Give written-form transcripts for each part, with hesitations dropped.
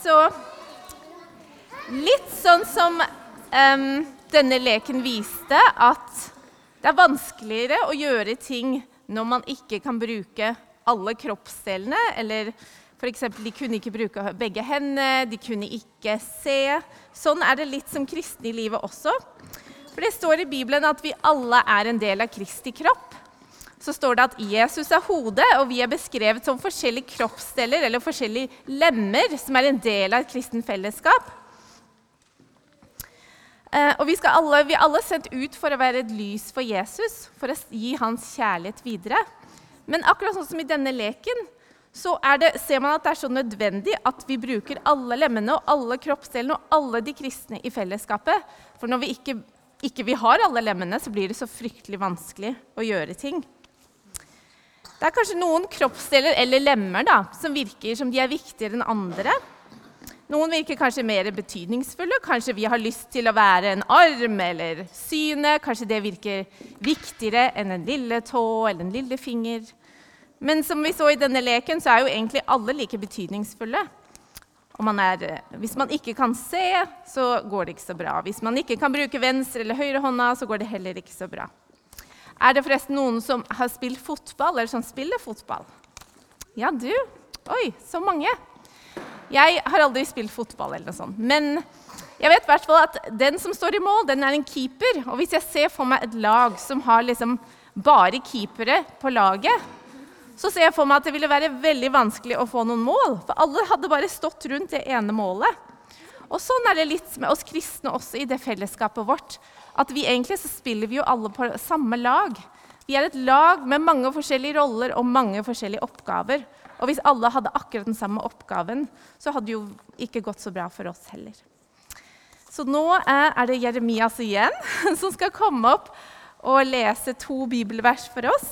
så litt sånn som denne leken viste, at det vanskeligere å gjøre ting når man ikke kan bruke alle kroppsdelene, eller for eksempel, de kunne ikke bruke begge hendene, de kunne ikke se. Sånn det litt som kristne i livet også. For det står i Bibelen at vi alle en del av Kristi kropp. Så står det at Jesus hodet, og vi beskrevet som forskjellige kroppsdeler, eller forskjellige lemmer, som en del av et kristen fellesskap. Og vi alle sendt ut for å være et lys for Jesus, for å gi hans kjærlighet videre. Men akkurat sånn som i denne leken, så ser man at det så nødvendig at vi bruker alle lemmene og alle kroppsdelene og alle de kristne i fellesskapet. For når vi ikke har alle lemmene, så blir det så fryktelig vanskelig å gjøre ting. Det kanskje noen kroppsdeler eller lemmer som virker som de viktigere enn andre. Noen virker kanskje mer betydningsfulle. Kanskje vi har lyst til å være en arm eller syne. Kanskje det virker viktigere enn en lille tå eller en lille finger. Men som vi så i denne leken, så jo egentlig alle like betydningsfulle. Hvis man ikke kan se, så går det ikke så bra. Hvis man ikke kan bruke venstre eller høyre hånda, så går det heller ikke så bra. Det forresten noen som har spilt fotball, eller som spiller fotball? Ja, du? Oi, så mange. Jeg har aldri spilt fotball eller noe sånt, men jeg vet I hvert fall at den som står I mål, den en keeper. Og hvis jeg ser for meg et lag som har liksom bare keepere på laget, så ser jeg for meg at det ville være veldig vanskelig å få noen mål, for alle hadde bare stått rundt det ene målet. Og sånn det litt med oss kristne også I det fellesskapet vårt, at vi egentlig så spiller vi jo alle på samme lag. Vi et lag med mange forskjellige roller og mange forskjellige oppgaver. Og hvis alle hadde akkurat den samme oppgaven, så hadde det jo ikke gått så bra for oss heller. Så nå det Jeremias igjen, som skal komme opp og lese 2 bibelvers for oss.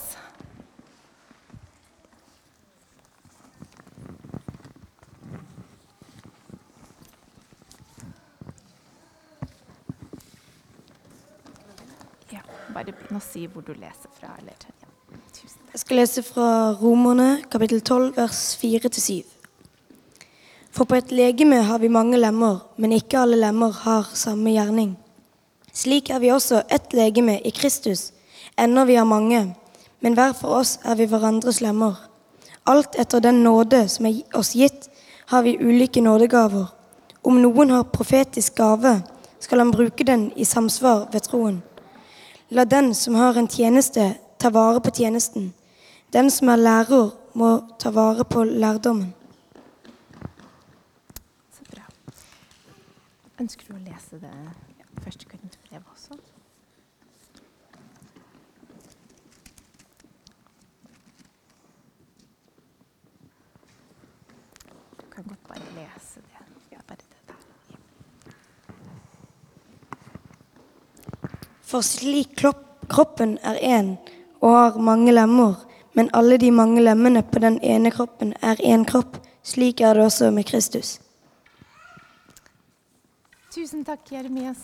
Bare begynne å si hvor du leser fra. Jeg skal lese fra Romerne, kapittel 12, vers 4-7. For på et legeme har vi mange lemmer, men ikke alle lemmer har samme gjerning. Slik vi også ett legeme I Kristus, ennå vi har mange, men hver for oss vi hverandres lemmer. Alt etter den nåde som oss gitt, har vi ulike nådegaver. Om noen har profetisk gave, skal han bruke den I samsvar ved troen. La den som har en tjeneste ta vare på tjenesten. Den som lærer må ta vare på lærdommen. Så bra. Ønsker du å lese det første Korinterbrevet også? Du kan godt bare lese det. Bare det der. For slik kroppen en og har mange lemmer, men alle de mange lemmene på den ene kroppen en kropp, slik det også med Kristus. Tusen takk, Jeremias.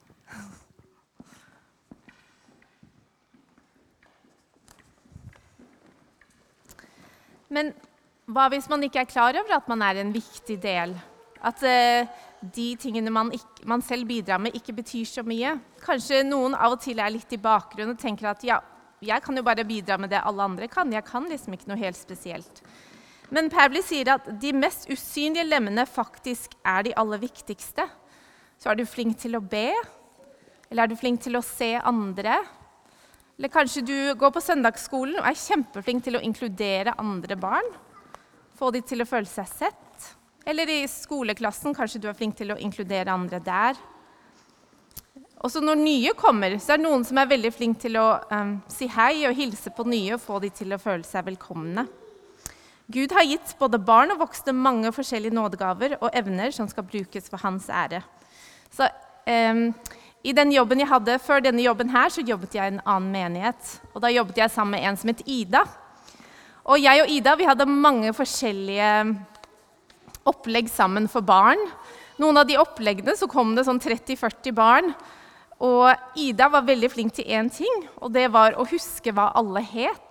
Men hva hvis man ikke klar over at man en viktig del? At de tingene man selv bidrar med ikke betyr så mye. Kanskje noen av og til litt I bakgrunnen og tenker at ja, jeg kan jo bare bidra med det alle andre kan. Jeg kan liksom ikke noe helt spesielt. Men Paulus sier at de mest usynlige lemmene faktisk de aller viktigste. Så du flink til å be, eller du flink til å se andre, eller kanskje du går på søndagsskolen og kjempeflink til å inkludere andre barn, få de til å føle seg sett. Eller I skoleklassen, kanskje du flink til å inkludere andre der. Og så når nye kommer, så det noen som veldig flink til å si hei og hilse på nye og få de til å føle seg velkomne. Gud har gitt både barn og voksne mange forskjellige nådegaver og evner som skal brukes for hans ære. Så I den jobben jeg hadde, før denne jobben her, så jobbet jeg I en annen menighet. Og da jobbet jeg sammen med en som het Ida. Og jeg og Ida, vi hadde mange forskjellige opplegg sammen for barn. Noen av de oppleggene så kom det sånn 30-40 barn, og Ida var veldig flink til en ting, og det var å huske hva alle het.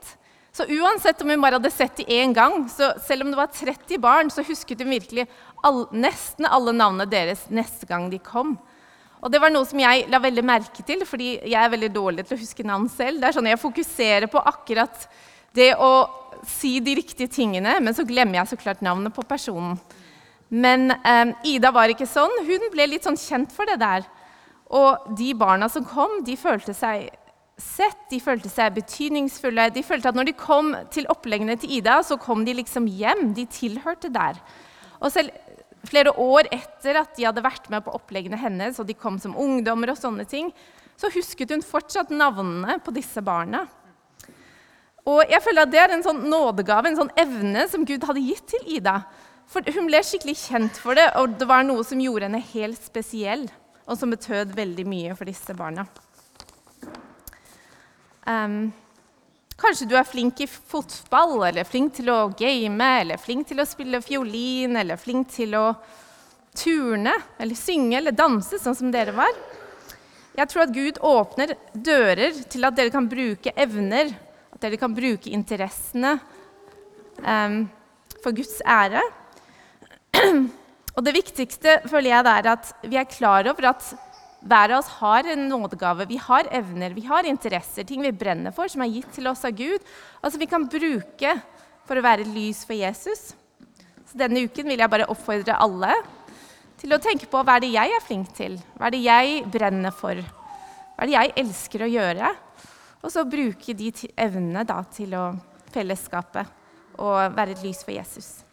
Så uansett om hun bare hadde sett de en gang, så selv om det var 30 barn, så husket hun virkelig nesten alle navnene deres neste gang de kom. Og det var noe som jeg la veldig merke til, fordi jeg er veldig dårlig til å huske navn selv. Det er sånn jeg fokuserer på akkurat det å si de riktige tingene, men så glemmer jeg så klart navnet på personen. Men Ida var ikke sånn. Hun ble litt sånn kjent for det der. Og de barna som kom, de følte seg sett, de følte seg betydningsfulle. De følte at når de kom til oppleggene til Ida, så kom de liksom hjem. De tilhørte der. Og selv flere år etter at de hadde vært med på oppleggene hennes, og de kom som ungdommer og sånne ting, så husket hun fortsatt navnene på disse barna. Og jeg føler at det er en sånn nådegave, en sånn evne som Gud hadde gitt til Ida. For hun ble skikkelig kjent for det, og det var noe som gjorde henne helt spesiell, og som betød veldig mye for disse barna. Kanskje du er flink i fotball, eller flink til å game, eller flink til å spille fiolin, eller flink til å turne, eller synge, eller danse, sånn som dere var. Jeg tror at Gud åpner dører til at dere kan bruke evner, at dere kan bruke interessene for Guds ære. Og det viktigste, føler jeg, er at vi er klar over at hver av oss har en nådegave, vi har evner, vi har interesser, ting vi brenner for, som er gitt til oss av Gud, og som vi kan bruke for å være lys for Jesus. Så denne uken vil jeg bare oppfordre alle til å tenke på hva er det jeg er flink til, hva er det jeg brenner for, hva er det jeg elsker å gjøre, og så bruke de evnene da til å fellesskape og være et lys for Jesus.